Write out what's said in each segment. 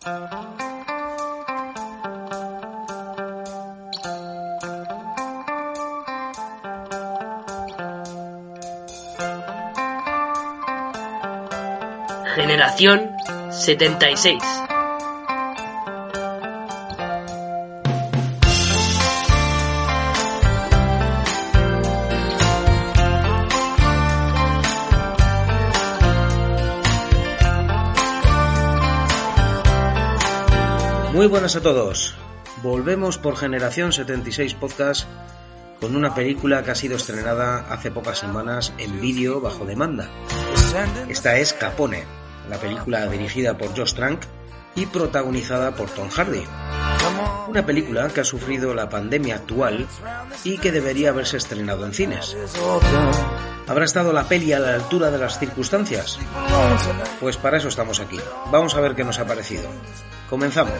Generación 76. Muy buenas a todos. Volvemos por Generación 76 Podcast con una película que ha sido estrenada hace pocas semanas en vídeo bajo demanda. Esta es Capone, la película dirigida por Josh Trank y protagonizada por Tom Hardy. Una película que ha sufrido la pandemia actual y que debería haberse estrenado en cines. ¿Habrá estado la peli a la altura de las circunstancias? Pues para eso estamos aquí. Vamos a ver qué nos ha parecido. Comenzamos.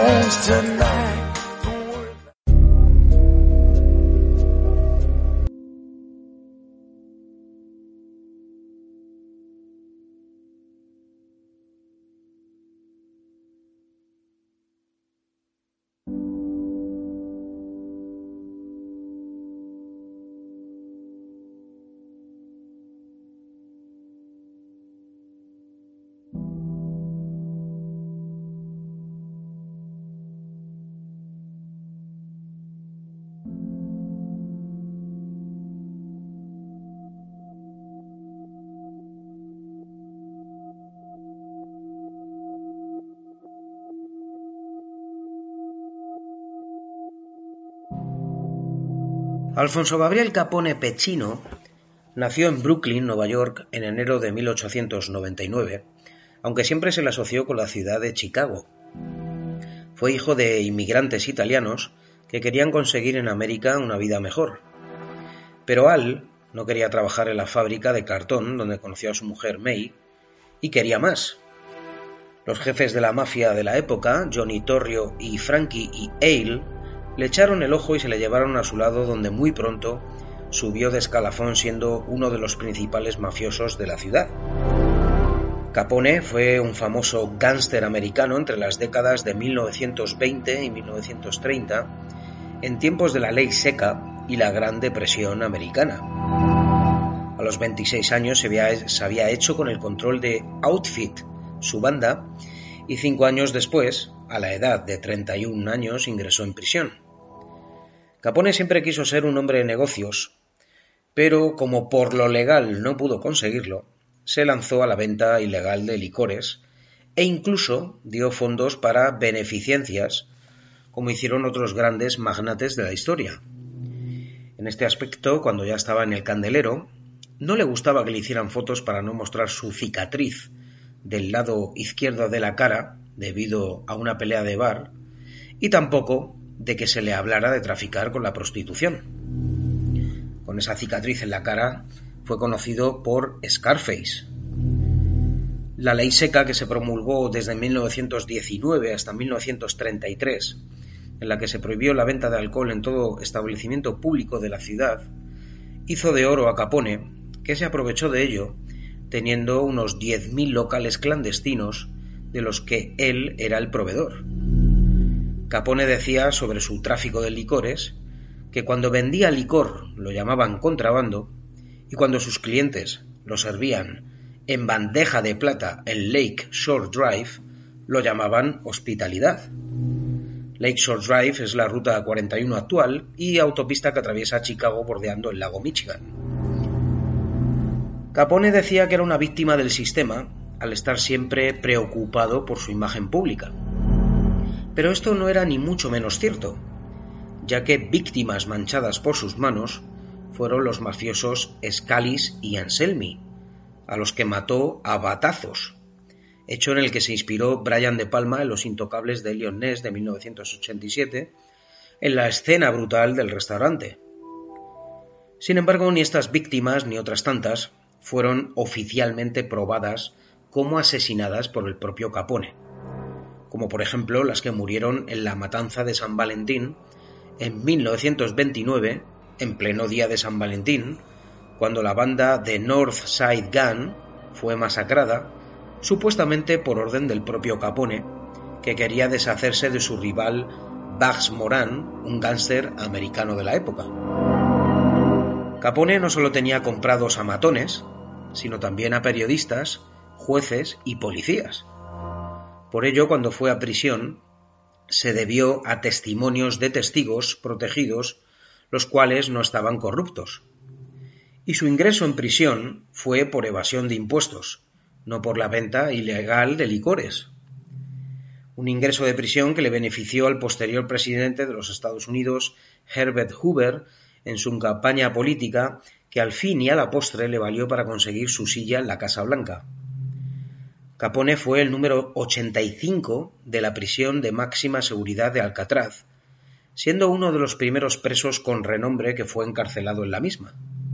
Alfonso Gabriel Capone Pechino nació en Brooklyn, Nueva York, en enero de 1899, aunque siempre se le asoció con la ciudad de Chicago. Fue hijo de inmigrantes italianos que querían conseguir en América una vida mejor. Pero Al no quería trabajar en la fábrica de cartón donde conoció a su mujer May y quería más. Los jefes de la mafia de la época, Johnny Torrio y Frankie y Ale, le echaron el ojo y se le llevaron a su lado, donde muy pronto subió de escalafón siendo uno de los principales mafiosos de la ciudad. Capone fue un famoso gángster americano entre las décadas de 1920 y 1930, en tiempos de la ley seca y la Gran Depresión americana. A los 26 años se había hecho con el control de Outfit, su banda, y 5 años después, a la edad de 31 años, ingresó en prisión. Capone siempre quiso ser un hombre de negocios, pero como por lo legal no pudo conseguirlo, se lanzó a la venta ilegal de licores e incluso dio fondos para beneficencias, como hicieron otros grandes magnates de la historia. En este aspecto, cuando ya estaba en el candelero, no le gustaba que le hicieran fotos para no mostrar su cicatriz del lado izquierdo de la cara debido a una pelea de bar, y tampoco de que se le hablara de traficar con la prostitución. Con esa cicatriz en la cara fue conocido por Scarface. La ley seca, que se promulgó desde 1919 hasta 1933, en la que se prohibió la venta de alcohol en todo establecimiento público de la ciudad, hizo de oro a Capone, que se aprovechó de ello, teniendo unos 10.000 locales clandestinos de los que él era el proveedor. Capone decía sobre su tráfico de licores que cuando vendía licor lo llamaban contrabando y cuando sus clientes lo servían en bandeja de plata en Lake Shore Drive lo llamaban hospitalidad. Lake Shore Drive es la ruta 41 actual y autopista que atraviesa Chicago bordeando el lago Michigan. Capone decía que era una víctima del sistema al estar siempre preocupado por su imagen pública. Pero esto no era ni mucho menos cierto, ya que víctimas manchadas por sus manos fueron los mafiosos Scalise y Anselmi, a los que mató a batazos, hecho en el que se inspiró Brian De Palma en Los Intocables de Eliot Ness de 1987, en la escena brutal del restaurante. Sin embargo, ni estas víctimas ni otras tantas fueron oficialmente probadas como asesinadas por el propio Capone, como por ejemplo las que murieron en la matanza de San Valentín en 1929, en pleno día de San Valentín, cuando la banda de North Side Gun fue masacrada, supuestamente por orden del propio Capone, que quería deshacerse de su rival Bugs Moran, un gángster americano de la época. Capone no solo tenía comprados a matones, sino también a periodistas, jueces y policías. Por ello, cuando fue a prisión, se debió a testimonios de testigos protegidos, los cuales no estaban corruptos. Y su ingreso en prisión fue por evasión de impuestos, no por la venta ilegal de licores. Un ingreso de prisión que le benefició al posterior presidente de los Estados Unidos, Herbert Hoover, en su campaña política, que al fin y a la postre le valió para conseguir su silla en la Casa Blanca. Capone fue el número 85 de la prisión de máxima seguridad de Alcatraz, siendo uno de los primeros presos con renombre que fue encarcelado en la misma.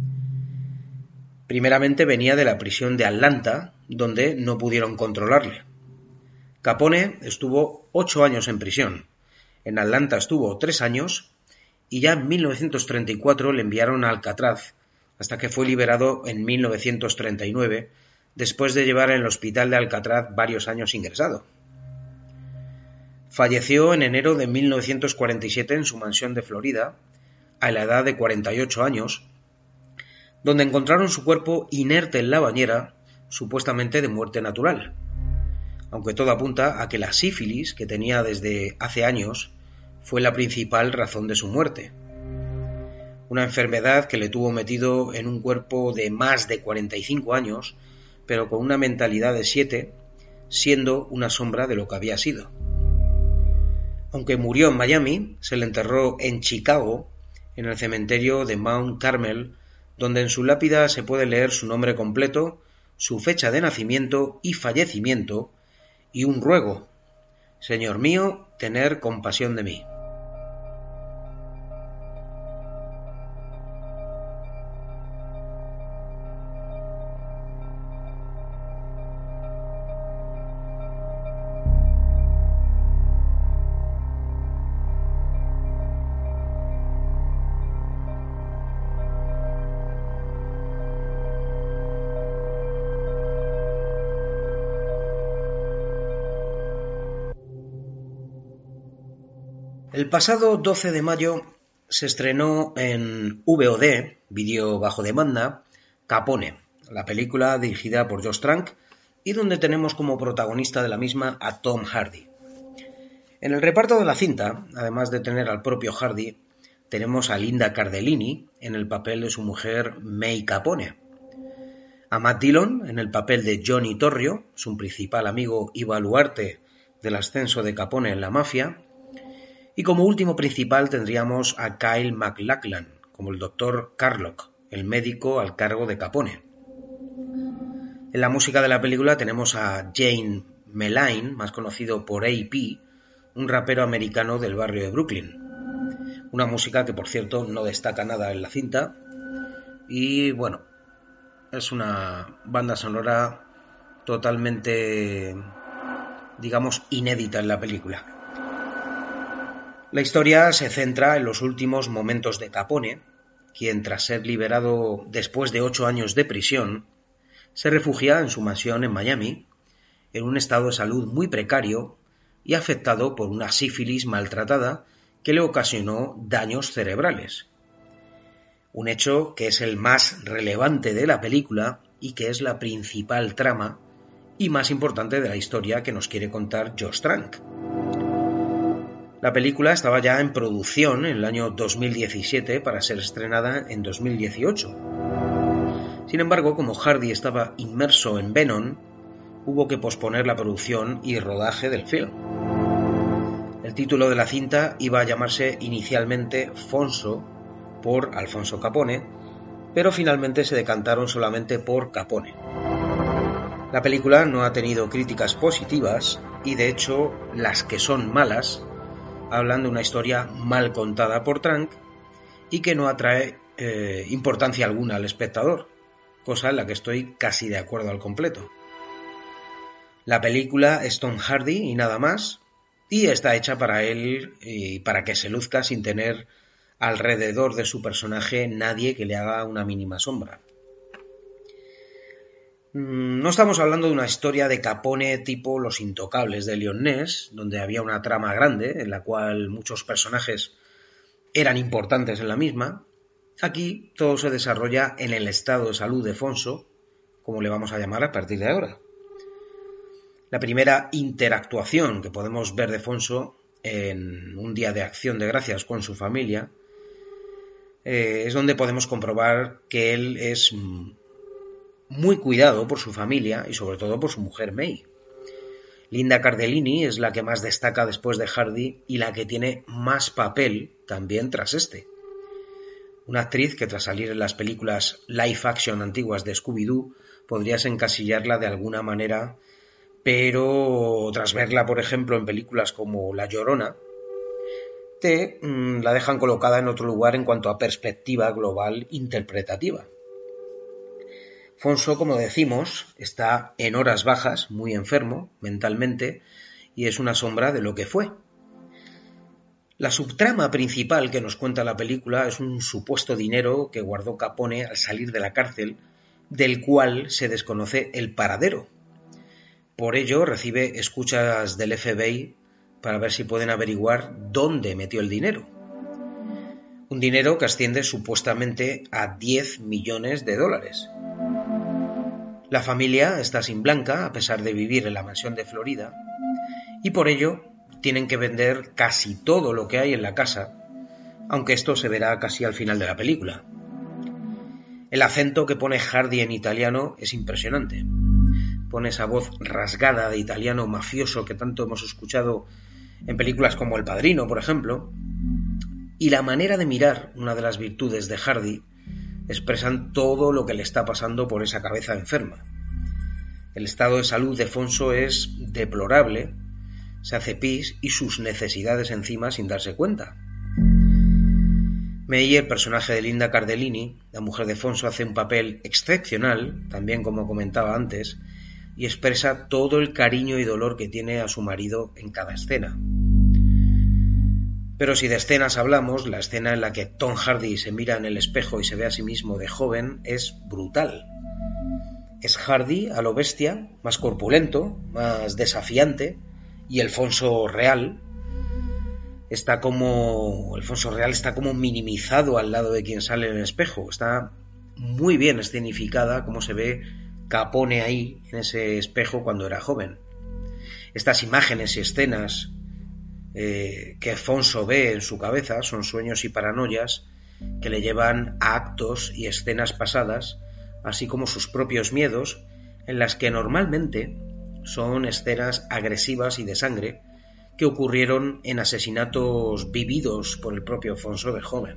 Primeramente venía de la prisión de Atlanta, donde no pudieron controlarle. Capone estuvo 8 años en prisión, en Atlanta estuvo 3 años y ya en 1934 le enviaron a Alcatraz, hasta que fue liberado en 1939, después de llevar en el hospital de Alcatraz varios años ingresado. Falleció en enero de 1947 en su mansión de Florida, a la edad de 48 años, donde encontraron su cuerpo inerte en la bañera, supuestamente de muerte natural, aunque todo apunta a que la sífilis que tenía desde hace años fue la principal razón de su muerte. Una enfermedad que le tuvo metido en un cuerpo de más de 45 años, pero con una mentalidad de 7, siendo una sombra de lo que había sido. Aunque murió en Miami, se le enterró en Chicago, en el cementerio de Mount Carmel, donde en su lápida se puede leer su nombre completo, su fecha de nacimiento y fallecimiento, y un ruego: Señor mío, tener compasión de mí. El pasado 12 de mayo se estrenó en VOD, vídeo bajo demanda, Capone, la película dirigida por Josh Trank y donde tenemos como protagonista de la misma a Tom Hardy. En el reparto de la cinta, además de tener al propio Hardy, tenemos a Linda Cardellini en el papel de su mujer May Capone, a Matt Dillon en el papel de Johnny Torrio, su principal amigo y baluarte del ascenso de Capone en la mafia, y como último principal tendríamos a Kyle MacLachlan, como el Dr. Carlock, el médico al cargo de Capone. En la música de la película tenemos a Jane Melaine, más conocido por A.P., un rapero americano del barrio de Brooklyn. Una música que, por cierto, no destaca nada en la cinta y, bueno, es una banda sonora totalmente, digamos, inédita en la película. La historia se centra en los últimos momentos de Capone, quien tras ser liberado después de 8 años de prisión, se refugia en su mansión en Miami, en un estado de salud muy precario y afectado por una sífilis maltratada que le ocasionó daños cerebrales. Un hecho que es el más relevante de la película y que es la principal trama y más importante de la historia que nos quiere contar Josh Trank. La película estaba ya en producción en el año 2017 para ser estrenada en 2018. Sin embargo, como Hardy estaba inmerso en Venom, hubo que posponer la producción y rodaje del film. El título de la cinta iba a llamarse inicialmente Fonso, por Alfonso Capone, pero finalmente se decantaron solamente por Capone. La película no ha tenido críticas positivas y, de hecho, las que son malas hablan de una historia mal contada por Trank y que no atrae importancia alguna al espectador, cosa en la que estoy casi de acuerdo al completo. La película es Tom Hardy y nada más, y está hecha para él y para que se luzca sin tener alrededor de su personaje nadie que le haga una mínima sombra. No estamos hablando de una historia de Capone tipo Los Intocables de Leon Ness, donde había una trama grande en la cual muchos personajes eran importantes en la misma. Aquí todo se desarrolla en el estado de salud de Fonso, como le vamos a llamar a partir de ahora. La primera interactuación que podemos ver de Fonso en un día de acción de gracias con su familia es donde podemos comprobar que él es muy cuidado por su familia y sobre todo por su mujer May. Linda Cardellini es la que más destaca después de Hardy y la que tiene más papel también tras este. Una actriz que tras salir en las películas live action antiguas de Scooby-Doo podrías encasillarla de alguna manera, pero tras verla, por ejemplo, en películas como La Llorona, la dejan colocada en otro lugar en cuanto a perspectiva global interpretativa. Fonso, como decimos, está en horas bajas, muy enfermo mentalmente, y es una sombra de lo que fue. La subtrama principal que nos cuenta la película es un supuesto dinero que guardó Capone al salir de la cárcel, del cual se desconoce el paradero. Por ello recibe escuchas del FBI para ver si pueden averiguar dónde metió el dinero. Un dinero que asciende supuestamente a 10 millones de dólares. La familia está sin Blanca, a pesar de vivir en la mansión de Florida, y por ello tienen que vender casi todo lo que hay en la casa, aunque esto se verá casi al final de la película. El acento que pone Hardy en italiano es impresionante. Pone esa voz rasgada de italiano mafioso que tanto hemos escuchado en películas como El Padrino, por ejemplo, y la manera de mirar, una de las virtudes de Hardy, expresan todo lo que le está pasando por esa cabeza enferma. El estado de salud de Fonso es deplorable, se hace pis y sus necesidades encima sin darse cuenta. May, el personaje de Linda Cardellini, la mujer de Fonso, hace un papel excepcional, también como comentaba antes, y expresa todo el cariño y dolor que tiene a su marido en cada escena. Pero si de escenas hablamos, la escena en la que Tom Hardy se mira en el espejo y se ve a sí mismo de joven es brutal. Es Hardy a lo bestia, más corpulento, más desafiante, y el Fonso real está como minimizado al lado de quien sale en el espejo. Está muy bien escenificada como se ve Capone ahí en ese espejo cuando era joven. Estas imágenes y escenas que Fonso ve en su cabeza son sueños y paranoias que le llevan a actos y escenas pasadas, así como sus propios miedos, en las que normalmente son escenas agresivas y de sangre que ocurrieron en asesinatos vividos por el propio Fonso de joven.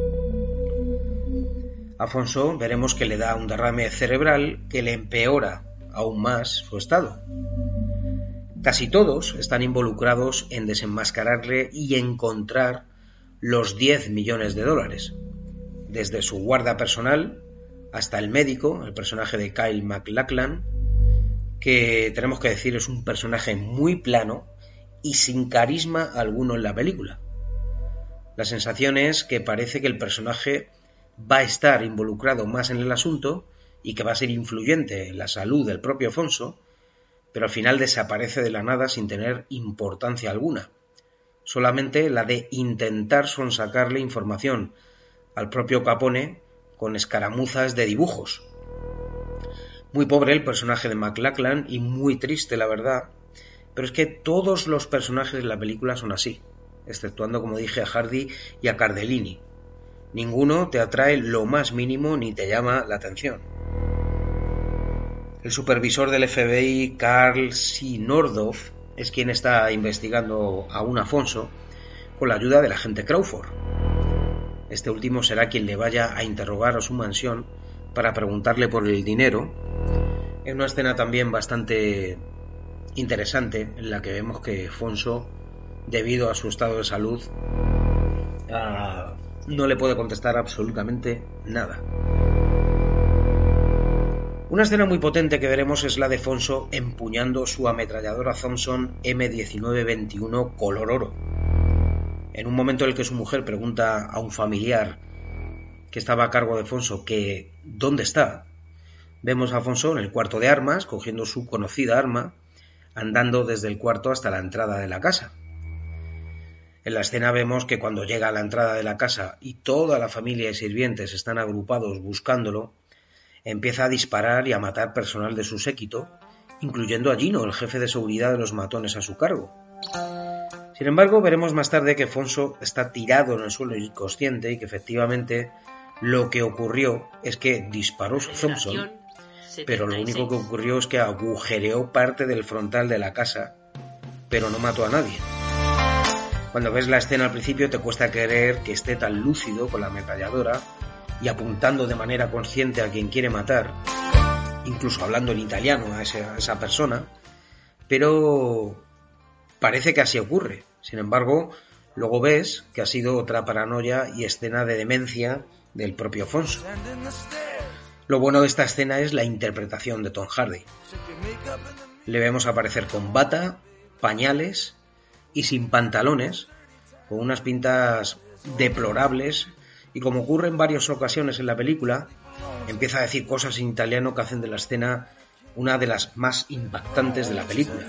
A Fonso veremos que le da un derrame cerebral que le empeora aún más su estado. Casi todos están involucrados en desenmascararle y encontrar los 10 millones de dólares, desde su guarda personal hasta el médico, el personaje de Kyle MacLachlan, que tenemos que decir es un personaje muy plano y sin carisma alguno en la película. La sensación es que parece que el personaje va a estar involucrado más en el asunto y que va a ser influyente en la salud del propio Fonso, pero al final desaparece de la nada sin tener importancia alguna, solamente la de intentar sonsacarle información al propio Capone con escaramuzas de dibujos. Muy pobre el personaje de MacLachlan y muy triste, la verdad, pero es que todos los personajes de la película son así, exceptuando, como dije, a Hardy y a Cardellini. Ninguno te atrae lo más mínimo ni te llama la atención. El supervisor del FBI, Carl C. Nordhoff, es quien está investigando a un Fonso con la ayuda del agente Crawford. Este último será quien le vaya a interrogar a su mansión para preguntarle por el dinero, en una escena también bastante interesante en la que vemos que Fonso, debido a su estado de salud, no le puede contestar absolutamente nada. Una escena muy potente que veremos es la de Fonso empuñando su ametralladora Thompson M1921 color oro. En un momento en el que su mujer pregunta a un familiar que estaba a cargo de Fonso que ¿dónde está?, Vemos a Fonso en el cuarto de armas, cogiendo su conocida arma, andando desde el cuarto hasta la entrada de la casa. En la escena vemos que cuando llega a la entrada de la casa y toda la familia y sirvientes están agrupados buscándolo, empieza a disparar y a matar personal de su séquito, incluyendo a Gino, el jefe de seguridad de los matones a su cargo. Sin embargo, veremos más tarde que Fonso está tirado en el suelo inconsciente y que efectivamente lo que ocurrió es que disparó su Thompson, pero lo único que ocurrió es que agujereó parte del frontal de la casa, pero no mató a nadie. Cuando ves la escena al principio te cuesta creer que esté tan lúcido con la ametralladora y apuntando de manera consciente a quien quiere matar, incluso hablando en italiano a esa persona, pero parece que así ocurre. Sin embargo, luego ves que ha sido otra paranoia y escena de demencia del propio Fonso. Lo bueno de esta escena es la interpretación de Tom Hardy. Le vemos aparecer con bata, pañales y sin pantalones, con unas pintas deplorables, y como ocurre en varias ocasiones en la película, empieza a decir cosas en italiano que hacen de la escena una de las más impactantes de la película.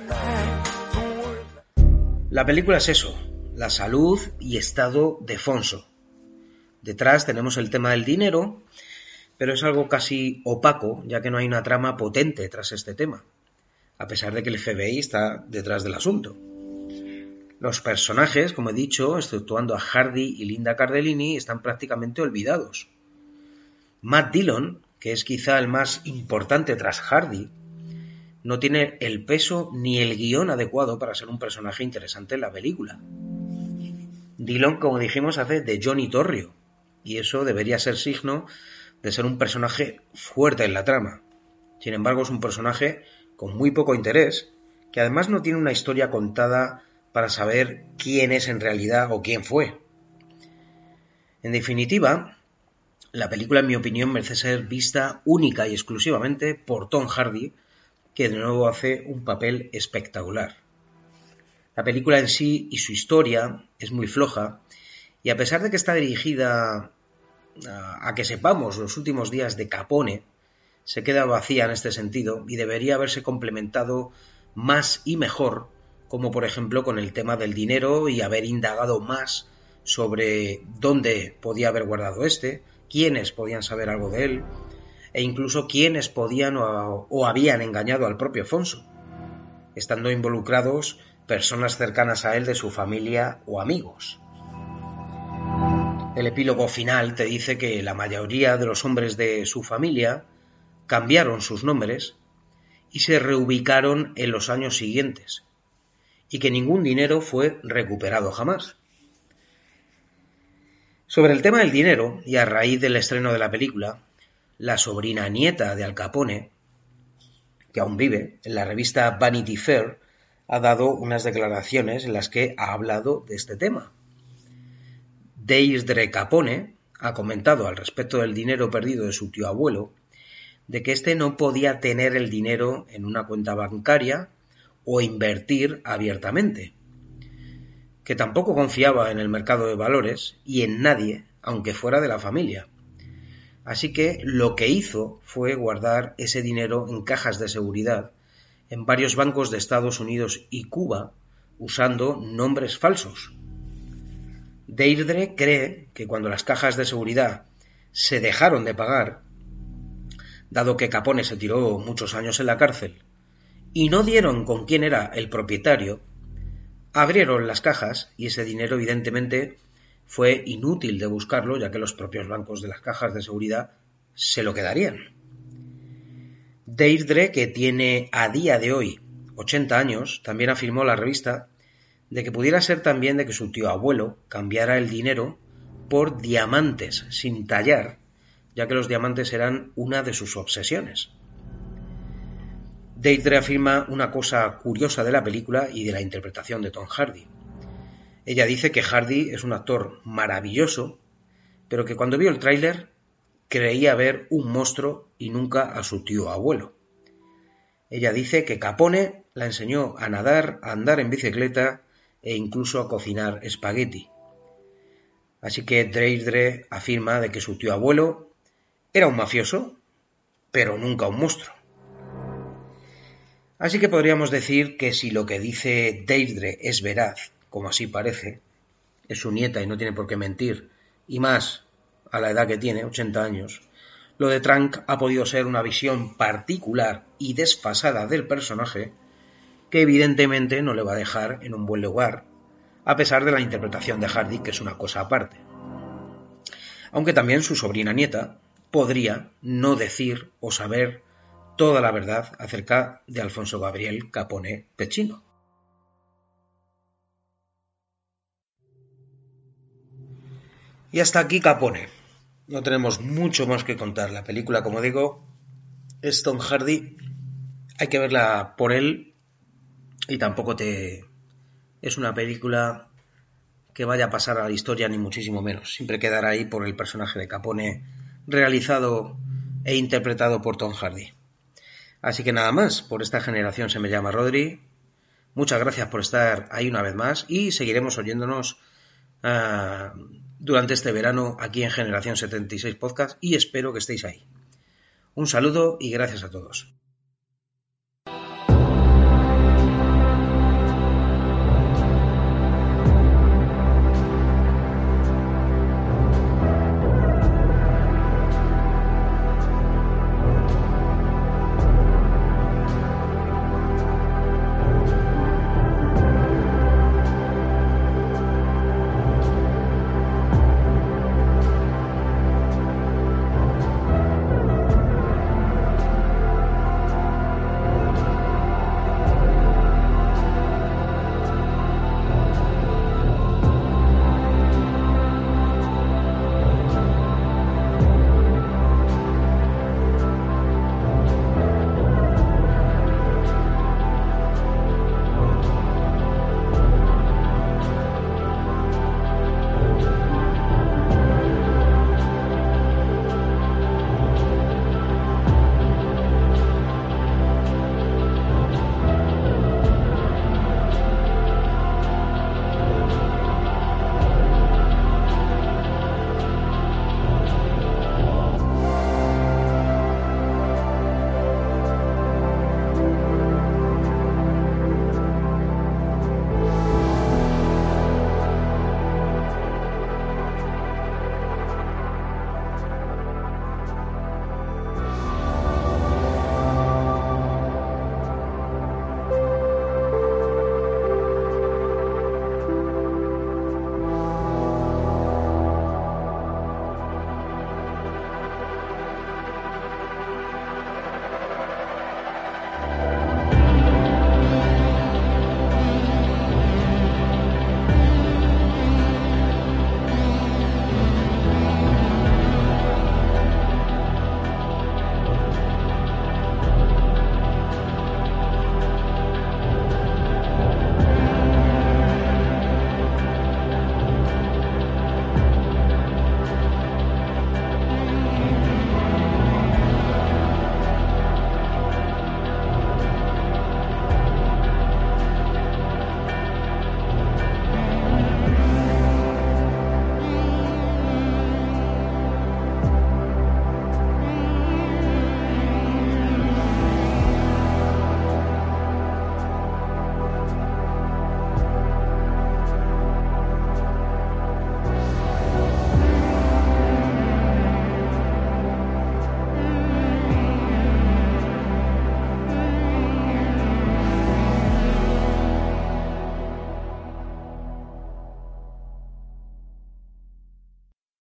La película es eso, la salud y estado de Fonso. Detrás tenemos el tema del dinero, pero es algo casi opaco, ya que no hay una trama potente tras este tema, a pesar de que el FBI está detrás del asunto. Los personajes, como he dicho, exceptuando a Hardy y Linda Cardellini, están prácticamente olvidados. Matt Dillon, que es quizá el más importante tras Hardy, no tiene el peso ni el guión adecuado para ser un personaje interesante en la película. Dillon, como dijimos, hace de Johnny Torrio, y eso debería ser signo de ser un personaje fuerte en la trama. Sin embargo, es un personaje con muy poco interés, que además no tiene una historia contada para saber quién es en realidad o quién fue. En definitiva, la película, en mi opinión, merece ser vista única y exclusivamente por Tom Hardy, que de nuevo hace un papel espectacular. La película en sí y su historia es muy floja, y a pesar de que está dirigida a que sepamos los últimos días de Capone, se queda vacía en este sentido y debería haberse complementado más y mejor, como por ejemplo con el tema del dinero y haber indagado más sobre dónde podía haber guardado quiénes podían saber algo de él, e incluso quiénes podían o habían engañado al propio Fonso, estando involucrados personas cercanas a él de su familia o amigos. El epílogo final te dice que la mayoría de los hombres de su familia cambiaron sus nombres y se reubicaron en los años siguientes, y que ningún dinero fue recuperado jamás. Sobre el tema del dinero, y a raíz del estreno de la película, la sobrina nieta de Al Capone, que aún vive, en la revista Vanity Fair, ha dado unas declaraciones en las que ha hablado de este tema. Deirdre Capone ha comentado al respecto del dinero perdido de su tío abuelo, de que éste no podía tener el dinero en una cuenta bancaria o invertir abiertamente, que tampoco confiaba en el mercado de valores y en nadie, aunque fuera de la familia. Así que lo que hizo fue guardar ese dinero en cajas de seguridad en varios bancos de Estados Unidos y Cuba, usando nombres falsos. Deirdre cree que cuando las cajas de seguridad se dejaron de pagar, dado que Capone se tiró muchos años en la cárcel, y no dieron con quién era el propietario, abrieron las cajas y ese dinero evidentemente fue inútil de buscarlo, ya que los propios bancos de las cajas de seguridad se lo quedarían. Deirdre, que tiene a día de hoy 80 años, también afirmó a la revista de que pudiera ser también de que su tío abuelo cambiara el dinero por diamantes sin tallar, ya que los diamantes eran una de sus obsesiones. Deirdre afirma una cosa curiosa de la película y de la interpretación de Tom Hardy. Ella dice que Hardy es un actor maravilloso, pero que cuando vio el tráiler creía ver un monstruo y nunca a su tío abuelo. Ella dice que Capone la enseñó a nadar, a andar en bicicleta e incluso a cocinar espagueti. Así que Deirdre afirma de que su tío abuelo era un mafioso, pero nunca un monstruo. Así que podríamos decir que si lo que dice Deirdre es veraz, como así parece, es su nieta y no tiene por qué mentir, y más a la edad que tiene, 80 años, lo de Trank ha podido ser una visión particular y desfasada del personaje que evidentemente no le va a dejar en un buen lugar, a pesar de la interpretación de Hardy, que es una cosa aparte. Aunque también su sobrina nieta podría no decir o saber toda la verdad acerca de Alfonso Gabriel Capone Pechino. Y hasta aquí Capone. No tenemos mucho más que contar. La película, como digo, es Tom Hardy. Hay que verla por él y tampoco es una película que vaya a pasar a la historia ni muchísimo menos. Siempre quedará ahí por el personaje de Capone realizado e interpretado por Tom Hardy. Así que nada más, por esta generación se me llama Rodri. Muchas gracias por estar ahí una vez más y seguiremos oyéndonos durante este verano aquí en Generación 76 Podcast y espero que estéis ahí. Un saludo y gracias a todos.